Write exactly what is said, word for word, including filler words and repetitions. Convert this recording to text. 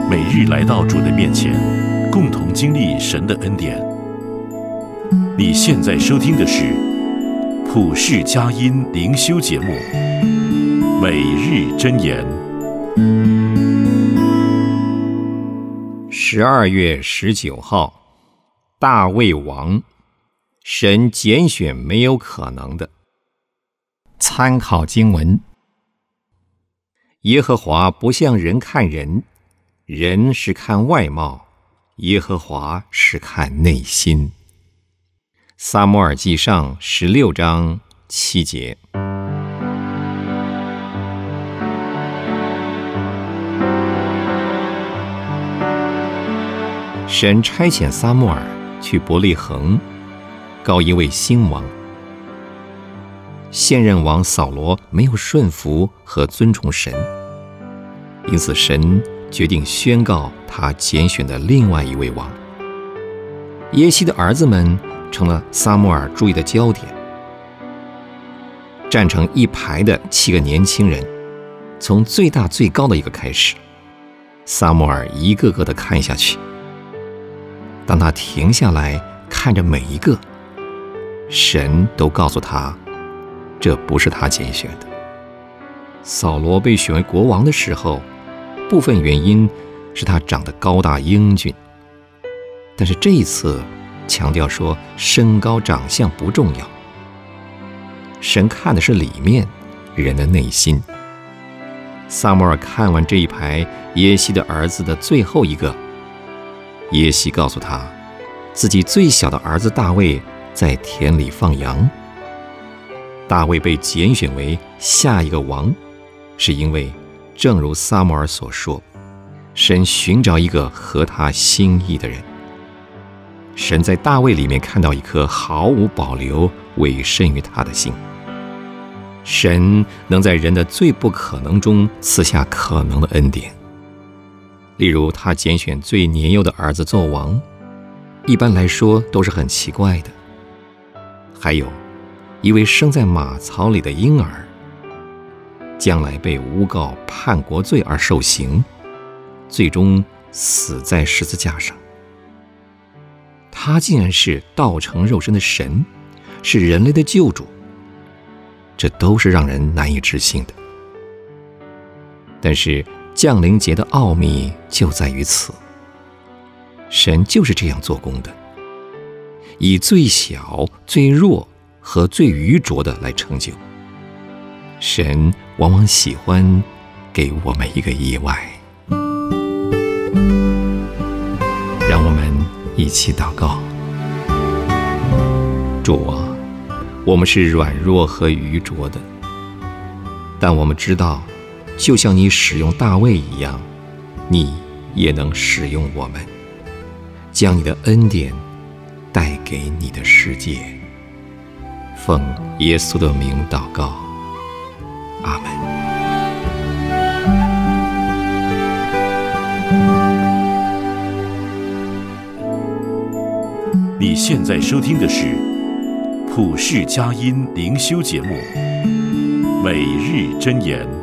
每日来到主的面前，共同经历神的恩典。你现在收听的是普世佳音灵修节目《每日箴言》。 十二月十九号，大卫王，神拣选没有可能的。参考经文：耶和华不像人看人，人是看外貌，耶和华是看内心。撒母耳记上十六章七节。神差遣撒母耳去伯利恒，膏一位新王。现任王扫罗没有顺服和尊崇神，因此神决定宣告他拣选的另外一位王。耶西的儿子们成了撒母耳注意的焦点。站成一排的七个年轻人，从最大最高的一个开始，撒母耳一个个的看下去。当他停下来看着每一个，神都告诉他，这不是他拣选的。扫罗被选为国王的时候，部分原因是他长得高大英俊，但是这一次强调说身高长相不重要，神看的是里面人的内心。撒母耳看完这一排耶西的儿子的最后一个，耶西告诉他，自己最小的儿子大卫在田里放羊。大卫被拣选为下一个王，是因为正如撒母耳所说，神寻找一个合他心意的人。神在大卫里面看到一颗毫无保留委身于他的心。神能在人的最不可能中赐下可能的恩典。例如他拣选最年幼的儿子做王，一般来说都是很奇怪的。还有一位生在马槽里的婴儿，将来被诬告叛国罪而受刑，最终死在十字架上。他竟然是道成肉身的神，是人类的救主，这都是让人难以置信的。但是降临节的奥秘就在于此，神就是这样做工的，以最小、最弱和最愚拙的来成就。神往往喜欢给我们一个意外。让我们一起祷告。主啊，我们是软弱和愚拙的，但我们知道，就像你使用大卫一样，你也能使用我们，将你的恩典带给你的世界。奉耶稣的名祷告，阿们。 你现在收听的是普世佳音灵修节目《每日箴言》。